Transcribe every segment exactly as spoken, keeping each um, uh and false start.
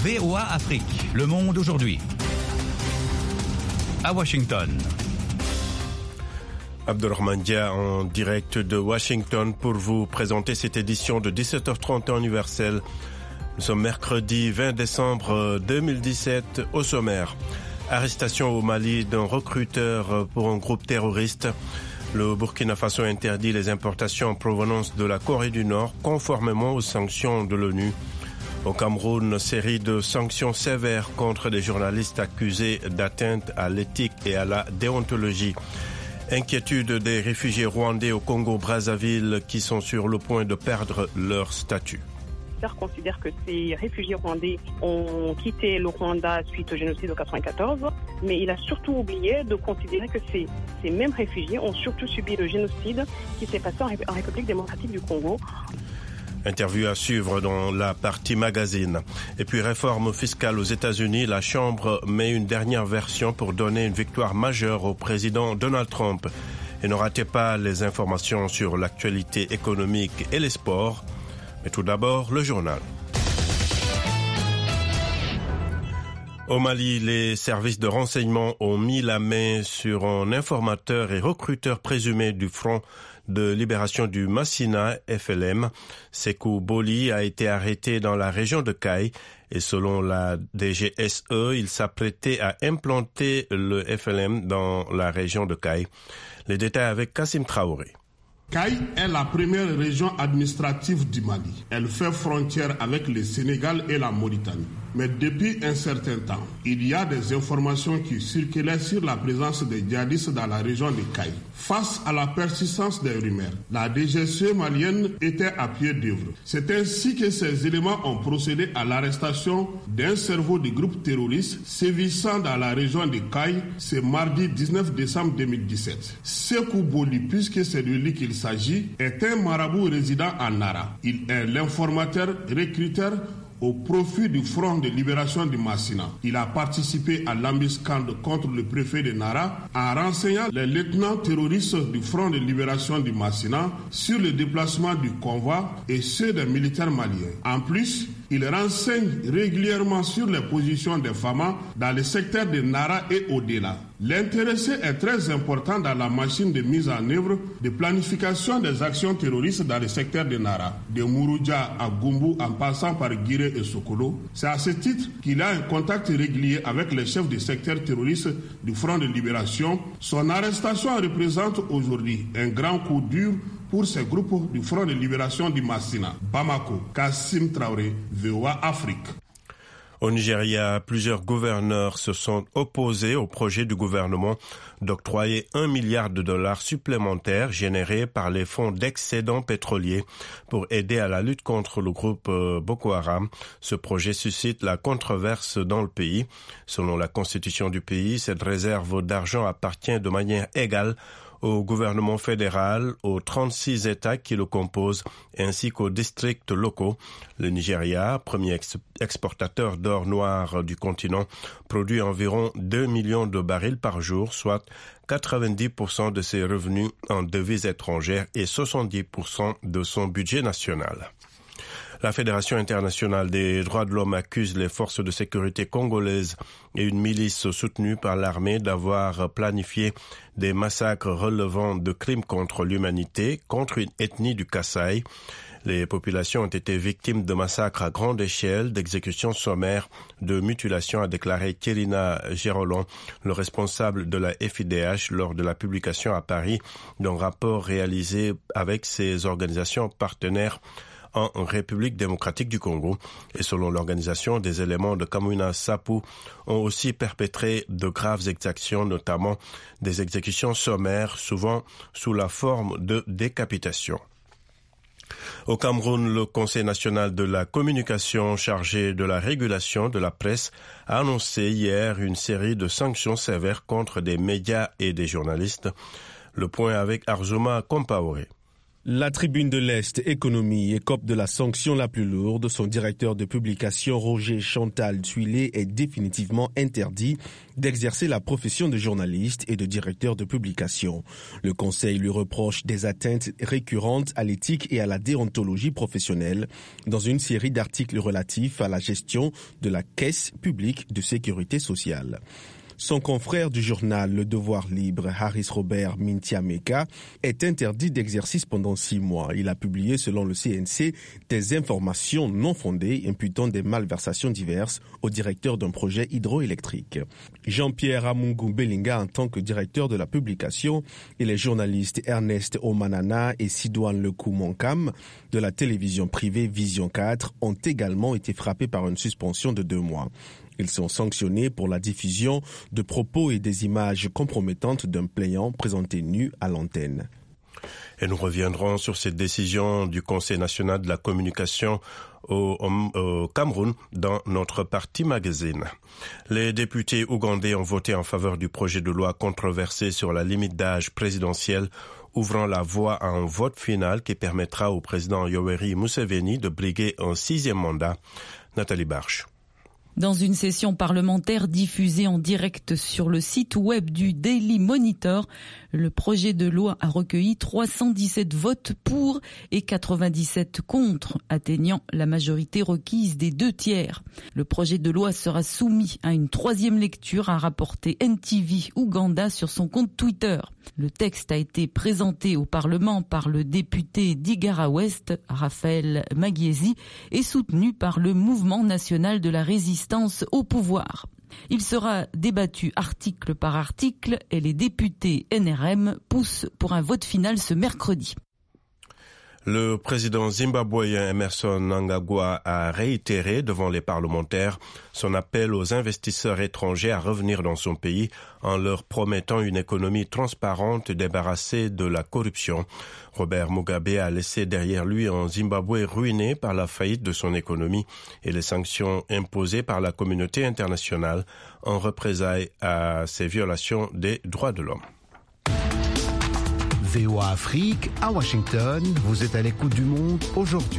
V O A Afrique, le monde aujourd'hui. À Washington. Abdelrahman Dia en direct de Washington pour vous présenter cette édition de dix-sept heures trente temps universel. Nous sommes mercredi vingt décembre deux mille dix-sept. Au sommaire, arrestation au Mali d'un recruteur pour un groupe terroriste. Le Burkina Faso interdit les importations en provenance de la Corée du Nord conformément aux sanctions de l'ONU. Au Cameroun, série de sanctions sévères contre des journalistes accusés d'atteinte à l'éthique et à la déontologie. Inquiétude des réfugiés rwandais au Congo-Brazzaville qui sont sur le point de perdre leur statut. Considère que ces réfugiés rwandais ont quitté le Rwanda suite au génocide de quatre-vingt-quatorze, mais il a surtout oublié de considérer que ces, ces mêmes réfugiés ont surtout subi le génocide qui s'est passé en, Ré- en République démocratique du Congo. Interview à suivre dans la partie magazine. Et puis réforme fiscale aux États-Unis, la Chambre met une dernière version pour donner une victoire majeure au président Donald Trump. Et ne ratez pas les informations sur l'actualité économique et les sports. Mais tout d'abord, le journal. Au Mali, les services de renseignement ont mis la main sur un informateur et recruteur présumé du Front de libération du Massina, F L M. Sekou Boli a été arrêté dans la région de Kaï et selon la D G S E, il s'apprêtait à implanter le F L M dans la région de Kaï. Les détails avec Kassim Traoré. Kaï est la première région administrative du Mali. Elle fait frontière avec le Sénégal et la Mauritanie. Mais depuis un certain temps, il y a des informations qui circulaient sur la présence des djihadistes dans la région de Kaï. Face à la persistance des rumeurs, la D G S E malienne était à pied d'œuvre. C'est ainsi que ces éléments ont procédé à l'arrestation d'un cerveau du groupe terroriste sévissant dans la région de Kaï ce mardi dix-neuf décembre deux mille dix-sept. Sekou Boli, puisque c'est de lui qu'il s'agit, est un marabout résident à Nara. Il est l'informateur recruteur au profit du Front de libération du Massina. Il a participé à l'embuscade contre le préfet de Nara en renseignant les lieutenants terroristes du Front de libération du Massina sur le déplacement du convoi et ceux des militaires maliens. En plus, il renseigne régulièrement sur les positions des Fama dans le secteur de Nara et au-delà. L'intéressé est très important dans la machine de mise en œuvre de planification des actions terroristes dans le secteur de Nara, de Mouroudia à Gumbu en passant par Guiré et Sokolo. C'est à ce titre qu'il a un contact régulier avec les chefs du secteur terroriste du Front de libération. Son arrestation représente aujourd'hui un grand coup dur pour ces groupes du Front de libération du Massina. Bamako, Kassim Traoré, V O A Afrique. Au Nigeria, plusieurs gouverneurs se sont opposés au projet du gouvernement d'octroyer un milliard de dollars supplémentaires générés par les fonds d'excédents pétroliers pour aider à la lutte contre le groupe Boko Haram. Ce projet suscite la controverse dans le pays. Selon la constitution du pays, cette réserve d'argent appartient de manière égale au gouvernement fédéral, aux trente-six États qui le composent, ainsi qu'aux districts locaux. Le Nigeria, premier ex- exportateur d'or noir du continent, produit environ deux millions de barils par jour, soit quatre-vingt-dix pour cent de ses revenus en devises étrangères et soixante-dix pour cent de son budget national. La Fédération internationale des droits de l'homme accuse les forces de sécurité congolaises et une milice soutenue par l'armée d'avoir planifié des massacres relevant de crimes contre l'humanité contre une ethnie du Kasaï. Les populations ont été victimes de massacres à grande échelle, d'exécutions sommaires, de mutilations, a déclaré Kérina Gérolon, le responsable de la F I D H, lors de la publication à Paris d'un rapport réalisé avec ses organisations partenaires en République démocratique du Congo. Et selon l'organisation, des éléments de Kamwina Sapu ont aussi perpétré de graves exactions, notamment des exécutions sommaires, souvent sous la forme de décapitation. Au Cameroun, le Conseil national de la communication chargé de la régulation de la presse a annoncé hier une série de sanctions sévères contre des médias et des journalistes. Le point avec Arzouma Compaoré. La Tribune de l'Est, économie, écope de la sanction la plus lourde. Son directeur de publication, Roger Chantal Tuilé, est définitivement interdit d'exercer la profession de journaliste et de directeur de publication. Le Conseil lui reproche des atteintes récurrentes à l'éthique et à la déontologie professionnelle dans une série d'articles relatifs à la gestion de la Caisse publique de sécurité sociale. Son confrère du journal Le Devoir Libre, Harris Robert Mintiameka, est interdit d'exercice pendant six mois. Il a publié, selon le C N C, des informations non fondées imputant des malversations diverses au directeur d'un projet hydroélectrique. Jean-Pierre Amungu Belinga, en tant que directeur de la publication, et les journalistes Ernest Omanana et Sidouane Lekou-Monkam de la télévision privée Vision quatre ont également été frappés par une suspension de deux mois. Ils sont sanctionnés pour la diffusion de propos et des images compromettantes d'un plaignant présenté nu à l'antenne. Et nous reviendrons sur cette décision du Conseil national de la communication au, au, au Cameroun dans notre partie magazine. Les députés ougandais ont voté en faveur du projet de loi controversé sur la limite d'âge présidentielle, ouvrant la voie à un vote final qui permettra au président Yoweri Museveni de briguer un sixième mandat. Nathalie Barche. Dans une session parlementaire diffusée en direct sur le site web du Daily Monitor, le projet de loi a recueilli trois cent dix-sept votes pour et quatre-vingt-dix-sept contre, atteignant la majorité requise des deux tiers. Le projet de loi sera soumis à une troisième lecture, a rapporté N T V Ouganda sur son compte Twitter. Le texte a été présenté au Parlement par le député d'Igara Ouest, Raphaël Magiesi, et soutenu par le Mouvement national de la résistance au pouvoir. Il sera débattu article par article et les députés N R M poussent pour un vote final ce mercredi. Le président zimbabwéen Emmerson Mnangagwa a réitéré devant les parlementaires son appel aux investisseurs étrangers à revenir dans son pays en leur promettant une économie transparente débarrassée de la corruption. Robert Mugabe a laissé derrière lui un Zimbabwe ruiné par la faillite de son économie et les sanctions imposées par la communauté internationale en représailles à ces violations des droits de l'homme. V O A Afrique, à Washington, vous êtes à l'écoute du monde aujourd'hui.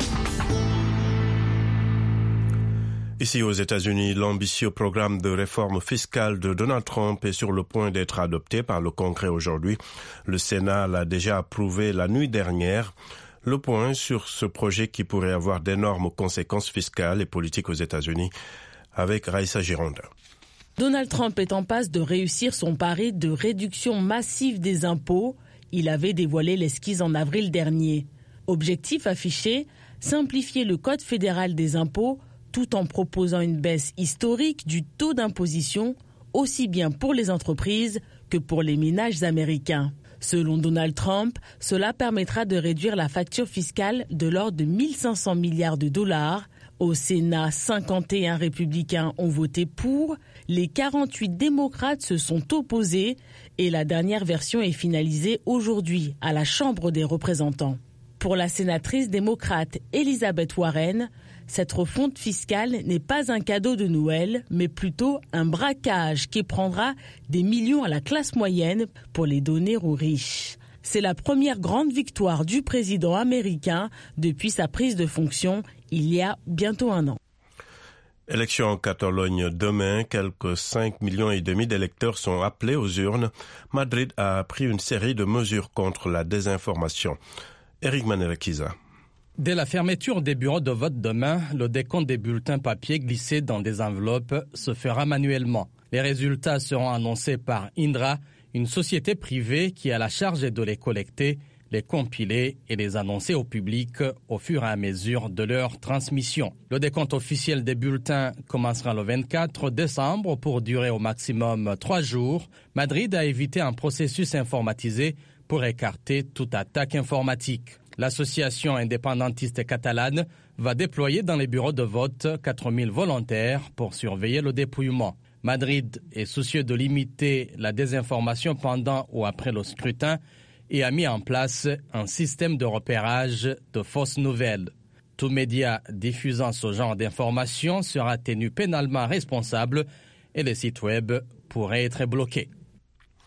Ici aux États-Unis, l'ambitieux programme de réforme fiscale de Donald Trump est sur le point d'être adopté par le Congrès aujourd'hui. Le Sénat l'a déjà approuvé la nuit dernière. Le point sur ce projet qui pourrait avoir d'énormes conséquences fiscales et politiques aux États-Unis avec Raïssa Gironda. Donald Trump est en passe de réussir son pari de réduction massive des impôts. Il avait dévoilé l'esquisse en avril dernier. Objectif affiché, simplifier le code fédéral des impôts tout en proposant une baisse historique du taux d'imposition, aussi bien pour les entreprises que pour les ménages américains. Selon Donald Trump, cela permettra de réduire la facture fiscale de l'ordre de mille cinq cents milliards de dollars. Au Sénat, cinquante et un républicains ont voté pour, les quarante-huit démocrates se sont opposés et la dernière version est finalisée aujourd'hui à la Chambre des représentants. Pour la sénatrice démocrate Elizabeth Warren, cette refonte fiscale n'est pas un cadeau de Noël, mais plutôt un braquage qui prendra des millions à la classe moyenne pour les donner aux riches. C'est la première grande victoire du président américain depuis sa prise de fonction il y a bientôt un an. Élection en Catalogne demain, quelques cinq millions et demi d'électeurs sont appelés aux urnes. Madrid a pris une série de mesures contre la désinformation. Eric Manelakiza. Dès la fermeture des bureaux de vote demain, le décompte des bulletins papier glissés dans des enveloppes se fera manuellement. Les résultats seront annoncés par Indra, une société privée qui a la charge de les collecter, les compiler et les annoncer au public au fur et à mesure de leur transmission. Le décompte officiel des bulletins commencera le vingt-quatre décembre pour durer au maximum trois jours. Madrid a évité un processus informatisé pour écarter toute attaque informatique. L'association indépendantiste catalane va déployer dans les bureaux de vote quatre mille volontaires pour surveiller le dépouillement. Madrid est soucieux de limiter la désinformation pendant ou après le scrutin et a mis en place un système de repérage de fausses nouvelles. Tout média diffusant ce genre d'informations sera tenu pénalement responsable et les sites web pourraient être bloqués.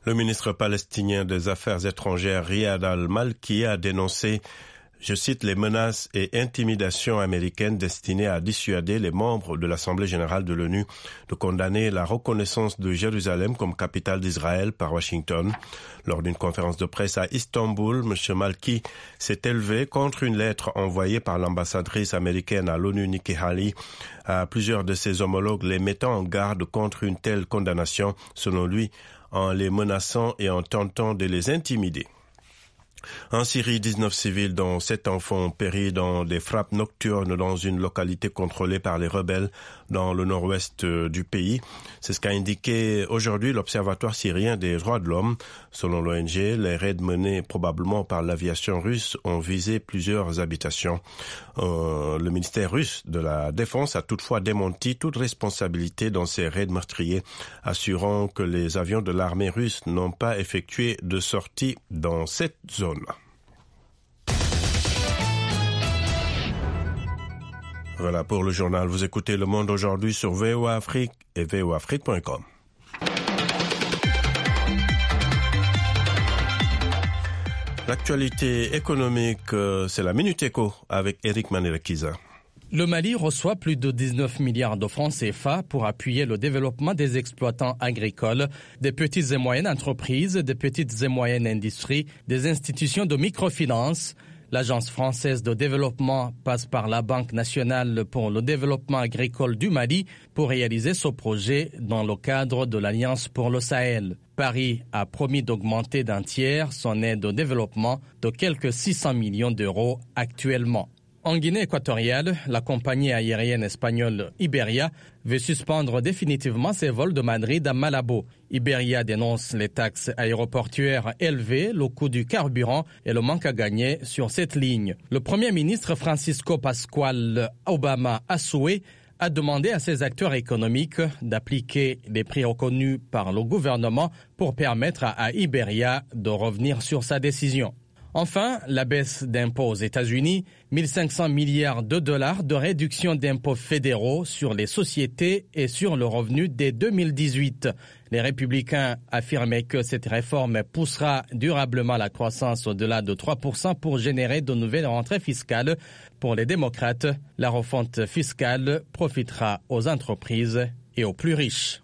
Le ministre palestinien des Affaires étrangères Riyad al-Malki a dénoncé, je cite, les menaces et intimidations américaines destinées à dissuader les membres de l'Assemblée générale de l'ONU de condamner la reconnaissance de Jérusalem comme capitale d'Israël par Washington. Lors d'une conférence de presse à Istanbul, M. Malki s'est élevé contre une lettre envoyée par l'ambassadrice américaine à l'ONU, Nikki Haley, à plusieurs de ses homologues, les mettant en garde contre une telle condamnation, selon lui, en les menaçant et en tentant de les intimider. En Syrie, dix-neuf civils dont sept enfants ont péri dans des frappes nocturnes dans une localité contrôlée par les rebelles dans le nord-ouest du pays. C'est ce qu'a indiqué aujourd'hui l'Observatoire syrien des droits de l'homme. Selon l'O N G, les raids menés probablement par l'aviation russe ont visé plusieurs habitations. Euh, le ministère russe de la Défense a toutefois démenti toute responsabilité dans ces raids meurtriers, assurant que les avions de l'armée russe n'ont pas effectué de sortie dans cette zone. Voilà pour le journal. Vous écoutez Le Monde aujourd'hui sur V O A Afrique et V O A Afrique point com. L'actualité économique, c'est la Minute Éco avec Eric Manirakiza. Le Mali reçoit plus de dix-neuf milliards de francs C F A pour appuyer le développement des exploitants agricoles, des petites et moyennes entreprises, des petites et moyennes industries, des institutions de microfinance. L'Agence française de développement passe par la Banque nationale pour le développement agricole du Mali pour réaliser ce projet dans le cadre de l'Alliance pour le Sahel. Paris a promis d'augmenter d'un tiers son aide au développement de quelques six cents millions d'euros actuellement. En Guinée équatoriale, la compagnie aérienne espagnole Iberia veut suspendre définitivement ses vols de Madrid à Malabo. Iberia dénonce les taxes aéroportuaires élevées, le coût du carburant et le manque à gagner sur cette ligne. Le Premier ministre Francisco Pascual Obama Assoué a demandé à ses acteurs économiques d'appliquer les prix reconnus par le gouvernement pour permettre à Iberia de revenir sur sa décision. Enfin, la baisse d'impôts aux États-Unis, mille cinq cents milliards de dollars de réduction d'impôts fédéraux sur les sociétés et sur le revenu dès deux mille dix-huit. Les républicains affirmaient que cette réforme poussera durablement la croissance au-delà de trois pour cent pour générer de nouvelles rentrées fiscales. Pour les démocrates, la refonte fiscale profitera aux entreprises et aux plus riches.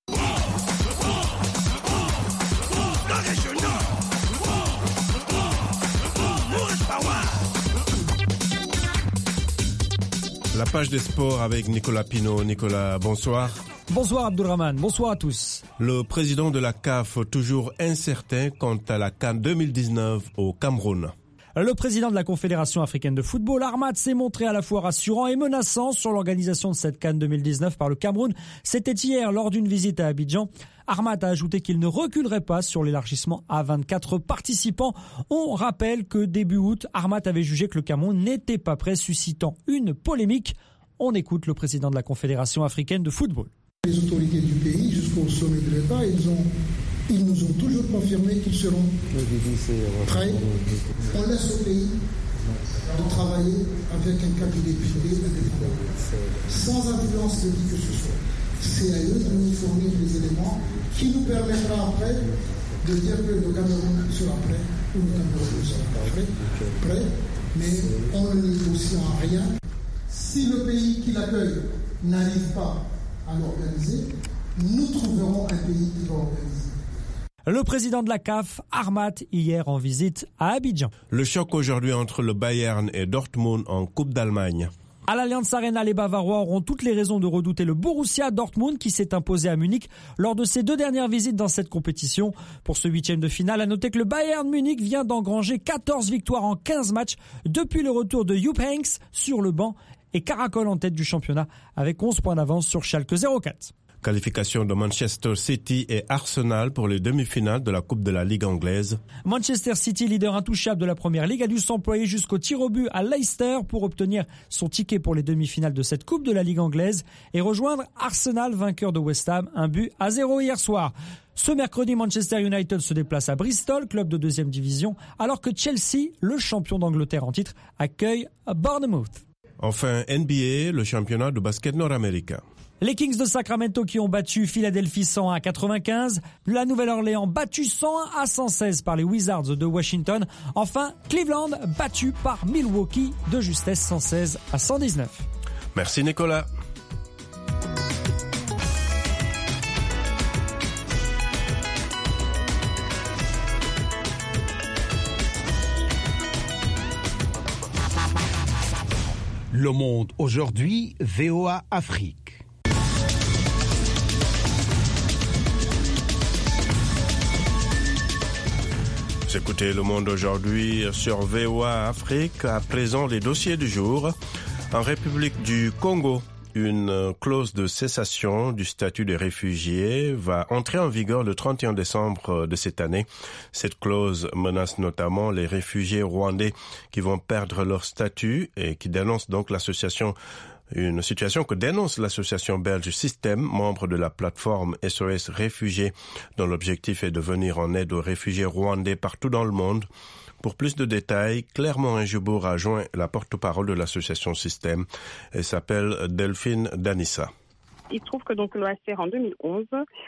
La page des sports avec Nicolas Pinault. Nicolas, bonsoir. Bonsoir Abdourahmane, bonsoir à tous. Le président de la C A F toujours incertain quant à la CAN deux mille dix-neuf au Cameroun. Le président de la Confédération africaine de football, Ahmad, s'est montré à la fois rassurant et menaçant sur l'organisation de cette CAN deux mille dix-neuf par le Cameroun. C'était hier lors d'une visite à Abidjan. Ahmad a ajouté qu'il ne reculerait pas sur l'élargissement à vingt-quatre participants. On rappelle que début août, Ahmad avait jugé que le Cameroun n'était pas prêt, suscitant une polémique. On écoute le président de la Confédération africaine de football. Les autorités du pays, jusqu'au sommet de l'État, ils ont Ils nous ont toujours confirmé qu'ils seront prêts. On laisse au pays de travailler avec un cabinet privé indépendant, sans influence de qui que ce soit. C'est à eux de nous fournir les éléments qui nous permettra après de dire que le Cameroun sera prêt ou le Cameroun ne sera pas prêt, prêt, mais on ne négocie en rien. Si le pays qui l'accueille n'arrive pas à l'organiser, nous trouverons un pays qui va organiser. Le président de la C A F, Ahmad, hier en visite à Abidjan. Le choc aujourd'hui entre le Bayern et Dortmund en Coupe d'Allemagne. À l'Allianz Arena, les Bavarois auront toutes les raisons de redouter le Borussia Dortmund qui s'est imposé à Munich lors de ses deux dernières visites dans cette compétition. Pour ce huitième de finale, à noter que le Bayern Munich vient d'engranger quatorze victoires en quinze matchs depuis le retour de Jupp Heynckes sur le banc et caracole en tête du championnat avec onze points d'avance sur Schalke zéro quatre. Qualification de Manchester City et Arsenal pour les demi-finales de la Coupe de la Ligue anglaise. Manchester City, leader intouchable de la Première Ligue, a dû s'employer jusqu'au tir au but à Leicester pour obtenir son ticket pour les demi-finales de cette Coupe de la Ligue anglaise et rejoindre Arsenal, vainqueur de West Ham, un but à zéro hier soir. Ce mercredi, Manchester United se déplace à Bristol, club de deuxième division, alors que Chelsea, le champion d'Angleterre en titre, accueille Bournemouth. Enfin, N B A, le championnat de basket nord-américain. Les Kings de Sacramento qui ont battu Philadelphie cent un à quatre-vingt-quinze. La Nouvelle-Orléans battue cent un à cent seize par les Wizards de Washington. Enfin, Cleveland battu par Milwaukee de justesse cent seize à cent dix-neuf. Merci Nicolas. Le Monde aujourd'hui, V O A Afrique. Vous écoutez Le Monde aujourd'hui sur V O A Afrique. À présent, les dossiers du jour. En République du Congo, une clause de cessation du statut des réfugiés va entrer en vigueur le trente et un décembre de cette année. Cette clause menace notamment les réfugiés rwandais qui vont perdre leur statut et qui dénoncent donc l'association Une situation que dénonce l'association belge Système, membre de la plateforme S O S Réfugiés, dont l'objectif est de venir en aide aux réfugiés rwandais partout dans le monde. Pour plus de détails, Claire Morin-Jubour a joint la porte-parole de l'association Système. Elle s'appelle Delphine Danissa. Il se trouve que donc l'O A C R en deux mille onze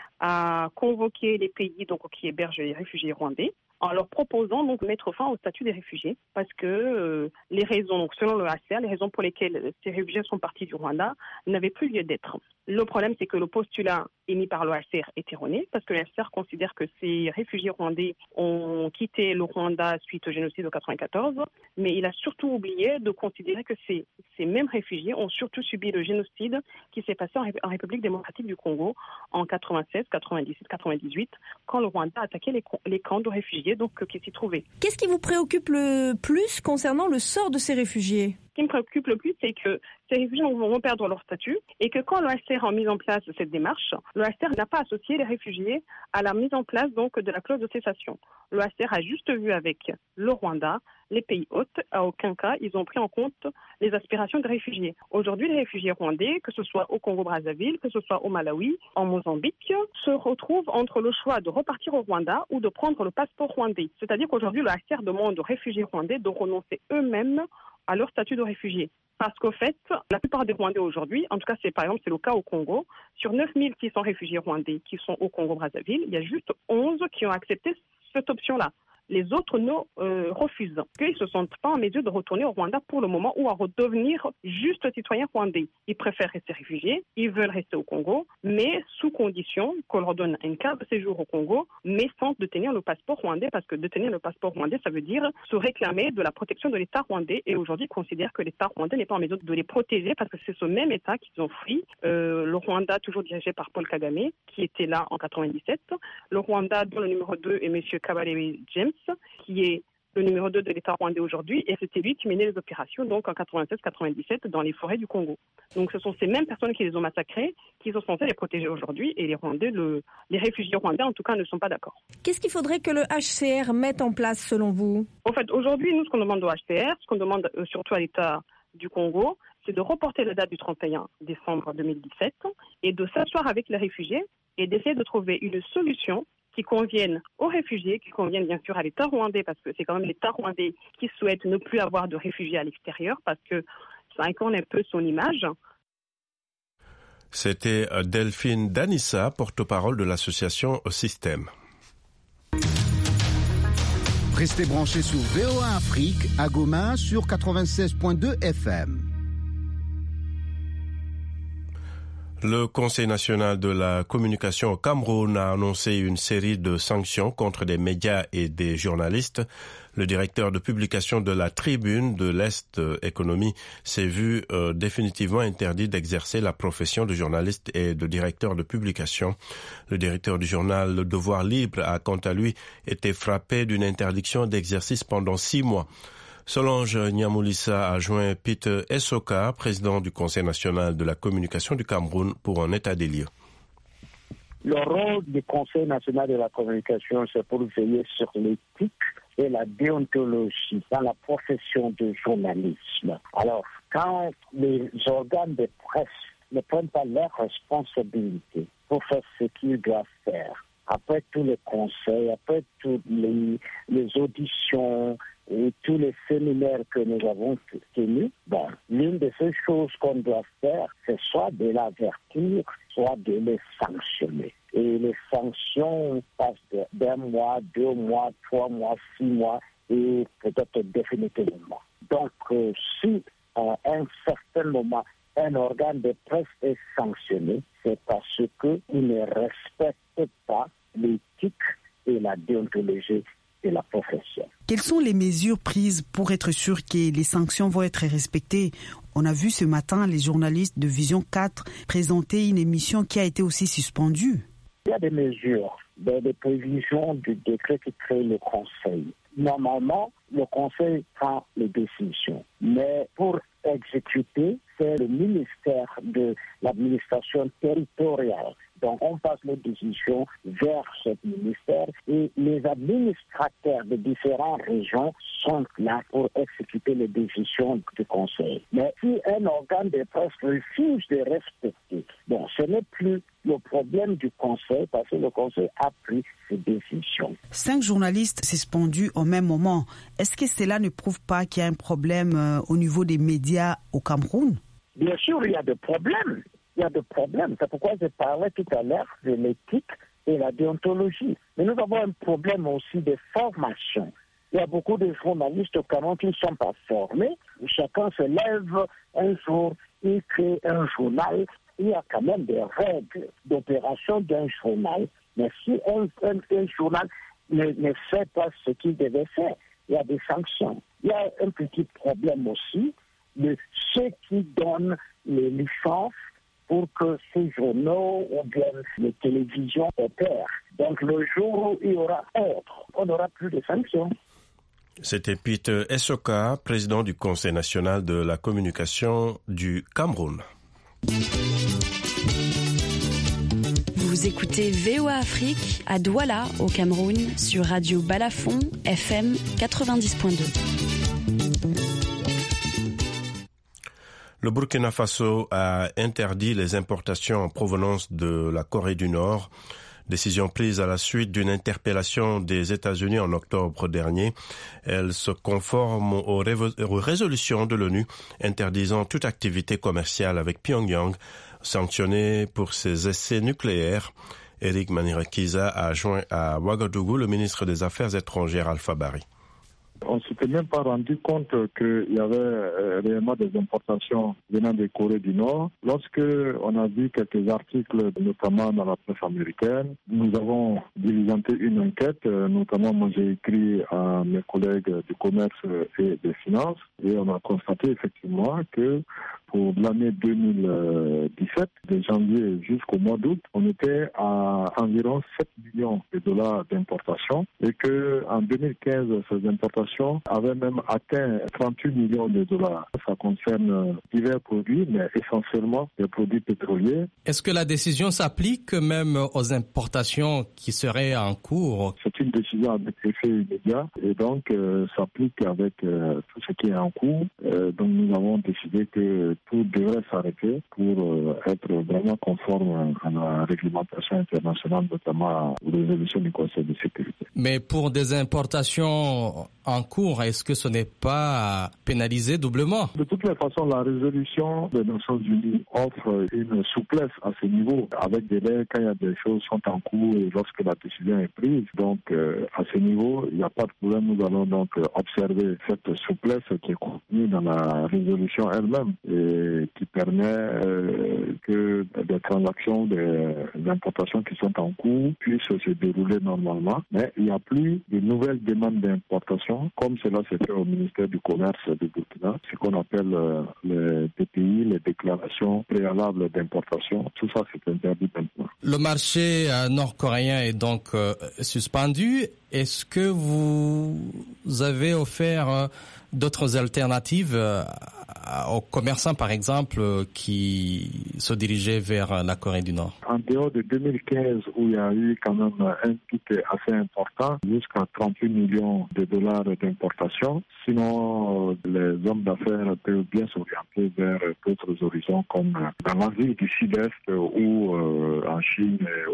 a convoqué les pays donc qui hébergent les réfugiés rwandais en leur proposant donc de mettre fin au statut des réfugiés parce que euh, les raisons, donc selon l'O A C R, les raisons pour lesquelles ces réfugiés sont partis du Rwanda n'avaient plus lieu d'être. Le problème, c'est que le postulat émis par l'O A C R est erroné parce que l'O A C R considère que ces réfugiés rwandais ont quitté le Rwanda suite au génocide de quatre-vingt-quatorze, mais il a surtout oublié de considérer que ces, ces mêmes réfugiés ont surtout subi le génocide qui s'est passé en, Ré- en République démocratique du Congo en quatre-vingt-seize, quatre-vingt-dix-sept, quatre-vingt-dix-huit, quand le Rwanda a attaqué les, les camps de réfugiés donc, qui s'y trouvaient. Qu'est-ce qui vous préoccupe le plus concernant le sort de ces réfugiés ? Ce qui me préoccupe le plus, c'est que ces réfugiés vont perdre leur statut et que quand l'O A C R a mis en place cette démarche, l'O A C R n'a pas associé les réfugiés à la mise en place donc de la clause de cessation. L'O A C R a juste vu avec le Rwanda, les pays hôtes, à aucun cas ils ont pris en compte les aspirations des réfugiés. Aujourd'hui, les réfugiés rwandais, que ce soit au Congo-Brazzaville, que ce soit au Malawi, en Mozambique, se retrouvent entre le choix de repartir au Rwanda ou de prendre le passeport rwandais. C'est-à-dire qu'aujourd'hui, l'O A C R demande aux réfugiés rwandais de renoncer eux-mêmes à leur statut de réfugié. Parce qu'au fait, la plupart des Rwandais aujourd'hui, en tout cas, c'est par exemple c'est le cas au Congo, sur neuf mille six cents réfugiés rwandais qui sont au Congo-Brazzaville, il y a juste onze qui ont accepté cette option-là. Les autres nous euh, refusent. Ils ne se sentent pas en mesure de retourner au Rwanda pour le moment ou à redevenir juste citoyens rwandais. Ils préfèrent rester réfugiés, ils veulent rester au Congo, mais sous condition qu'on leur donne un carte de séjour au Congo, mais sans détenir le passeport rwandais, parce que détenir le passeport rwandais, ça veut dire se réclamer de la protection de l'État rwandais. Et aujourd'hui, ils considèrent que l'État rwandais n'est pas en mesure de les protéger parce que c'est ce même État qu'ils ont fui. Euh, le Rwanda, toujours dirigé par Paul Kagame, qui était là en quatre-vingt-dix-sept. Le Rwanda, dont le numéro deux est M. Kabarebe James, qui est le numéro deux de l'État rwandais aujourd'hui, et c'était lui qui menait les opérations donc en quatre-vingt-seize quatre-vingt-dix-sept dans les forêts du Congo. Donc ce sont ces mêmes personnes qui les ont massacrés, qui sont censées les protéger aujourd'hui, et les Rwandais, le, les réfugiés rwandais en tout cas ne sont pas d'accord. Qu'est-ce qu'il faudrait que le H C R mette en place selon vous ? En fait, aujourd'hui, nous, ce qu'on demande au H C R, ce qu'on demande euh, surtout à l'État du Congo, c'est de reporter la date du trente et un décembre deux mille dix-sept et de s'asseoir avec les réfugiés et d'essayer de trouver une solution qui conviennent aux réfugiés, qui conviennent bien sûr à l'État rwandais, parce que c'est quand même l'État rwandais qui souhaite ne plus avoir de réfugiés à l'extérieur, parce que ça incarne un peu son image. C'était Delphine Danissa, porte-parole de l'association Système. Restez branchés sur V O A Afrique à Goma sur quatre-vingt-seize virgule deux F M. Le Conseil national de la communication au Cameroun a annoncé une série de sanctions contre des médias et des journalistes. Le directeur de publication de la Tribune de l'Est Économie s'est vu euh, définitivement interdit d'exercer la profession de journaliste et de directeur de publication. Le directeur du journal Le Devoir Libre a quant à lui été frappé d'une interdiction d'exercice pendant six mois. Solange Nyamulissa a joint Peter Essoka, président du Conseil national de la communication du Cameroun, pour un état des lieux. Le rôle du Conseil national de la communication, c'est pour veiller sur l'éthique et la déontologie dans la profession de journalisme. Alors, quand les organes de presse ne prennent pas leurs responsabilités pour faire ce qu'ils doivent faire, après tous les conseils, après toutes les, les auditions et tous les séminaires que nous avons tenus, bon, l'une de ces choses qu'on doit faire, c'est soit de l'avertir, soit de les sanctionner. Et les sanctions passent d'un mois, deux mois, trois mois, six mois et peut-être définitivement. Donc, euh, si à un certain moment, un organe de presse est sanctionné, c'est parce qu'il ne respecte pas l'éthique et la déontologie de la profession. Quelles sont les mesures prises pour être sûr que les sanctions vont être respectées? On a vu ce matin les journalistes de Vision quatre présenter une émission qui a été aussi suspendue. Il y a des mesures, des, des prévisions du décret qui crée le Conseil. Normalement, le Conseil prend les décisions, mais pour exécuter, c'est le ministère de l'administration territoriale. Donc, on passe les décisions vers ce ministère et les administrateurs de différentes régions sont là pour exécuter les décisions du Conseil. Mais si un organe de presse refuse de respecter, bon, ce n'est plus le problème du Conseil parce que le Conseil a pris ses décisions. Cinq journalistes suspendus au même moment. Est-ce que cela ne prouve pas qu'il y a un problème euh, au niveau des médias au Cameroun? Bien sûr, il y a des problèmes. Il y a des problèmes. C'est pourquoi je parlais tout à l'heure de l'éthique et la déontologie. Mais nous avons un problème aussi de formation. Il y a beaucoup de journalistes au Cameroun qui ne sont pas formés. Chacun se lève un jour, il crée un journal. Il y a quand même des règles d'opération d'un journal. Mais si un, un, un journal ne, ne fait pas ce qu'il devait faire, il y a des sanctions. Il y a un petit problème aussi de ceux qui donnent les licences pour que ces journaux ou bien les télévisions opèrent. Donc le jour où il y aura ordre, on n'aura plus de sanctions. C'était Peter Essoka, président du Conseil national de la communication du Cameroun. Vous écoutez V O A Afrique à Douala, au Cameroun, sur Radio Balafon, F M quatre-vingt-dix point deux. Le Burkina Faso a interdit les importations en provenance de la Corée du Nord. Décision prise à la suite d'une interpellation des États-Unis en octobre dernier. Elle se conforme aux, révo- aux résolutions de l'ONU interdisant toute activité commerciale avec Pyongyang, sanctionné pour ses essais nucléaires. Eric Manirakiza a joint à Ouagadougou le ministre des Affaires étrangères Alpha Bari. On ne s'était même pas rendu compte qu'il y avait euh, réellement des importations venant de Corée du Nord. Lorsque on a vu quelques articles, notamment dans la presse américaine, nous avons diligenté une enquête, euh, notamment moi j'ai écrit à mes collègues du commerce et des finances, et on a constaté effectivement que pour l'année deux mille dix-sept, de janvier jusqu'au mois d'août, on était à environ sept millions de dollars d'importation et qu'en deux mille quinze, ces importations avaient même atteint trente-huit millions de dollars. Ça concerne divers produits, mais essentiellement des produits pétroliers. Est-ce que la décision s'applique même aux importations qui seraient en cours? C'est une décision avec effet immédiat et donc euh, s'applique avec euh, tout ce qui est en cours. Euh, donc nous avons décidé que tout devrait s'arrêter pour euh, être vraiment conforme à la réglementation internationale, notamment aux résolutions du Conseil de sécurité. Mais pour des importations en cours, est-ce que ce n'est pas pénalisé doublement? De toutes les façons, la résolution des Nations Unies offre une souplesse à ce niveau, avec des délais quand il y a des choses qui sont en cours et lorsque la décision est prise. Donc, euh, à ce niveau, il n'y a pas de problème. Nous allons donc observer cette souplesse qui est contenue dans la résolution elle-même et qui permet euh, que des transactions, des, des importations qui sont en cours puissent se dérouler normalement. Mais il n'y a plus de nouvelles demandes d'importation, comme cela s'est fait au ministère du Commerce du Burkina, ce qu'on appelle euh, les D P I, les déclarations préalables d'importation. Tout ça, c'est interdit maintenant. Le marché euh, nord-coréen est donc euh, suspendu. Est-ce que vous avez offert euh, d'autres alternatives euh, aux commerçants, par exemple, euh, qui se dirigeaient vers la Corée du Nord? En dehors de deux mille quinze, où il y a eu quand même un pic assez important, jusqu'à trente-huit millions de dollars d'importation. Sinon, les hommes d'affaires peuvent bien s'orienter vers d'autres horizons, comme dans l'Asie du Sud-Est ou euh, en Chine et autres.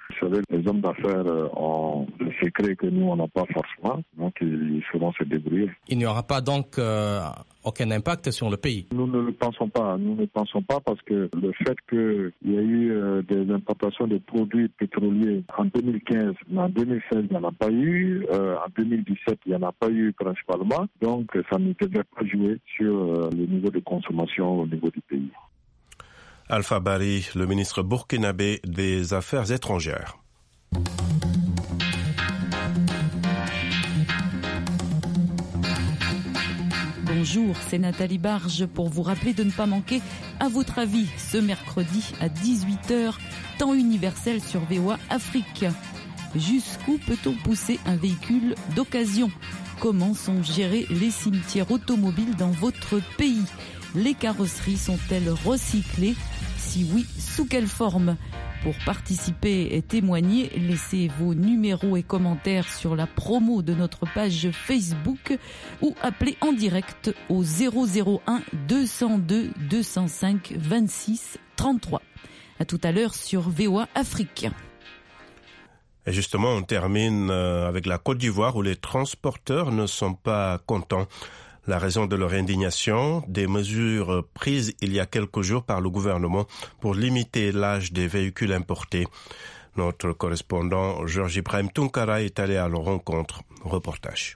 Vous savez, les hommes d'affaires ont le secret que nous, on n'a pas forcément, donc ils sauront se débrouiller. Il n'y aura pas donc euh, aucun impact sur le pays? Nous ne le pensons pas. Nous ne pensons pas parce que le fait qu'il y a eu euh, des importations de produits pétroliers en deux mille quinze, mais en deux mille seize, il n'y en a pas eu. Euh, en deux mille dix-sept, il n'y en a pas eu principalement. Donc, ça ne devrait pas jouer sur euh, le niveau de consommation au niveau du pays. Alpha Bari, le ministre burkinabé des Affaires étrangères. Bonjour, c'est Nathalie Barge pour vous rappeler de ne pas manquer À votre avis ce mercredi à dix-huit heures, temps universel sur V O A Afrique. Jusqu'où peut-on pousser un véhicule d'occasion? Comment sont gérés les cimetières automobiles dans votre pays? Les carrosseries sont-elles recyclées? Si oui, sous quelle forme? Pour participer et témoigner, laissez vos numéros et commentaires sur la promo de notre page Facebook ou appelez en direct au zéro zéro un deux zéro deux deux zéro cinq vingt-six trente-trois. À tout à l'heure sur V O A Afrique. Et justement, on termine avec la Côte d'Ivoire où les transporteurs ne sont pas contents. La raison de leur indignation, des mesures prises il y a quelques jours par le gouvernement pour limiter l'âge des véhicules importés. Notre correspondant Georges Ibrahim Tunkara est allé à leur rencontre. Reportage.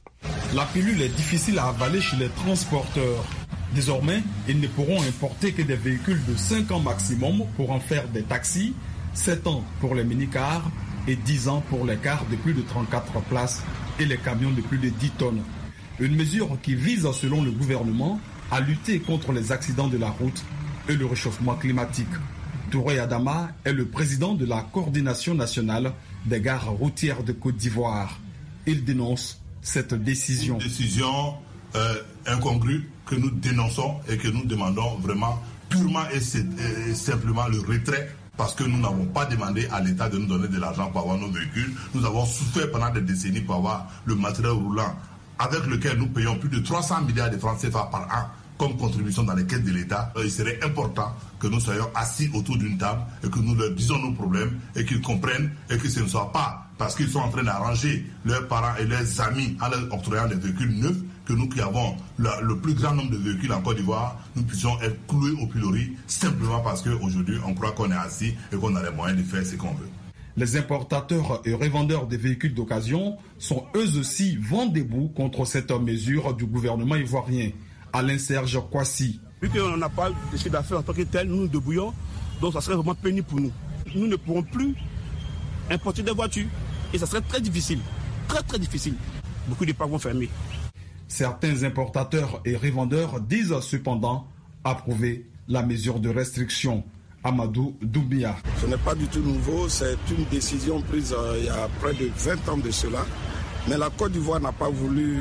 La pilule est difficile à avaler chez les transporteurs. Désormais, ils ne pourront importer que des véhicules de cinq ans maximum pour en faire des taxis, sept ans pour les mini-cars et dix ans pour les cars de plus de trente-quatre places et les camions de plus de dix tonnes. Une mesure qui vise, selon le gouvernement, à lutter contre les accidents de la route et le réchauffement climatique. Touré Adama est le président de la coordination nationale des gares routières de Côte d'Ivoire. Il dénonce cette décision. Une décision euh, incongrue que nous dénonçons et que nous demandons vraiment purement et, et simplement le retrait. Parce que nous n'avons pas demandé à l'État de nous donner de l'argent pour avoir nos véhicules. Nous avons souffert pendant des décennies pour avoir le matériel roulant avec lequel nous payons plus de trois cents milliards de francs C F A par an comme contribution dans les caisses de l'État. Il serait important que nous soyons assis autour d'une table et que nous leur disions nos problèmes et qu'ils comprennent et que ce ne soit pas parce qu'ils sont en train d'arranger leurs parents et leurs amis en leur octroyant des véhicules neufs que nous qui avons le, le plus grand nombre de véhicules en Côte d'Ivoire, nous puissions être cloués au pilori simplement parce qu'aujourd'hui on croit qu'on est assis et qu'on a les moyens de faire ce qu'on veut. Les importateurs et revendeurs des véhicules d'occasion sont eux aussi vent debout contre cette mesure du gouvernement ivoirien. Alain Serge Kwasi. Vu qu'on n'a pas de chiffre d'affaires en tant que tel, nous nous débrouillons, donc ça serait vraiment pénible pour nous. Nous ne pourrons plus importer des voitures et ça serait très difficile, très très difficile. Beaucoup de parcs vont fermer. Certains importateurs et revendeurs disent cependant approuver la mesure de restriction. Amadou Doumbia. Ce n'est pas du tout nouveau, c'est une décision prise euh, il y a près de vingt ans de cela. Mais la Côte d'Ivoire n'a pas voulu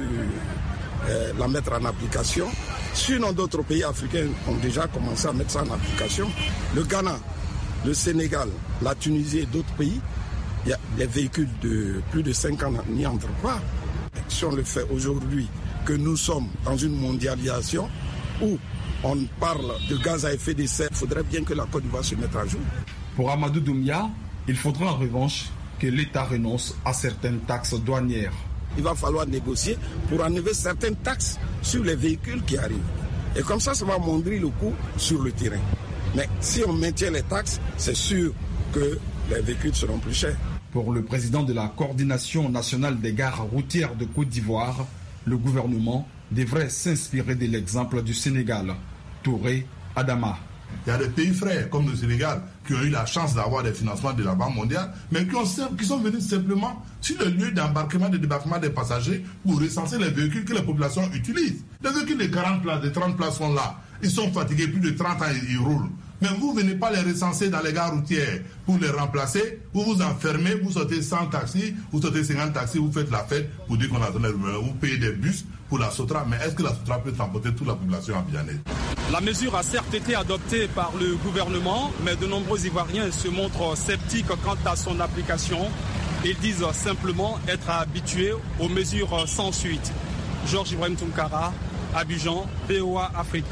euh, la mettre en application. Sinon, d'autres pays africains ont déjà commencé à mettre ça en application. Le Ghana, le Sénégal, la Tunisie et d'autres pays, il y a des véhicules de plus de cinq ans n'y entrent pas. Si on le fait aujourd'hui, que nous sommes dans une mondialisation où on parle de gaz à effet de serre, il faudrait bien que la Côte d'Ivoire se mette à jour. Pour Amadou Doumbia, il faudra en revanche que l'État renonce à certaines taxes douanières. Il va falloir négocier pour enlever certaines taxes sur les véhicules qui arrivent. Et comme ça, ça va mondrer le coût sur le terrain. Mais si on maintient les taxes, c'est sûr que les véhicules seront plus chers. Pour le président de la coordination nationale des gares routières de Côte d'Ivoire, le gouvernement devrait s'inspirer de l'exemple du Sénégal. Touré Adama. Il y a des pays frères comme le Sénégal qui ont eu la chance d'avoir des financements de la Banque mondiale, mais qui, ont, qui sont venus simplement sur le lieu d'embarquement et de débarquement des passagers pour recenser les véhicules que les populations utilisent. Les véhicules de quarante places, de trente places sont là. Ils sont fatigués, plus de trente ans, ils, ils roulent. Mais vous ne venez pas les recenser dans les gares routières pour les remplacer, vous vous enfermez, vous sortez cent taxis, vous sortez cinquante taxis, vous faites la fête pour dire qu'on a donné, vous payez des bus pour la Sotra. Mais est-ce que la Sotra peut transporter toute la population ambianée? La mesure a certes été adoptée par le gouvernement, mais de nombreux Ivoiriens se montrent sceptiques quant à son application. Ils disent simplement être habitués aux mesures sans suite. Georges Ibrahim Tunkara, Abidjan, V O A Afrique.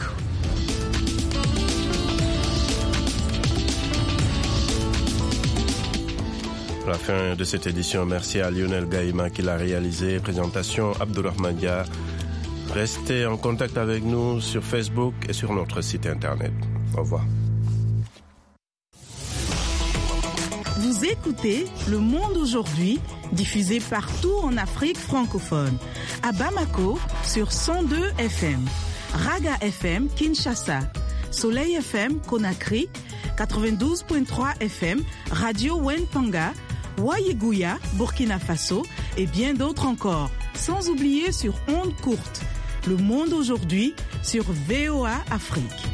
À la fin de cette édition, merci à Lionel Gaïma qui l'a réalisé. Présentation Abdourahmane Dia. Restez en contact avec nous sur Facebook et sur notre site internet. Au revoir. Vous écoutez Le Monde aujourd'hui, diffusé partout en Afrique francophone. À Bamako, sur cent deux F M. Raga F M, Kinshasa. Soleil F M, Conakry. quatre-vingt-douze virgule trois F M. Radio Wenpanga. Wayeguya, Burkina Faso. Et bien d'autres encore. Sans oublier sur ondes courtes. Le Monde aujourd'hui sur V O A Afrique.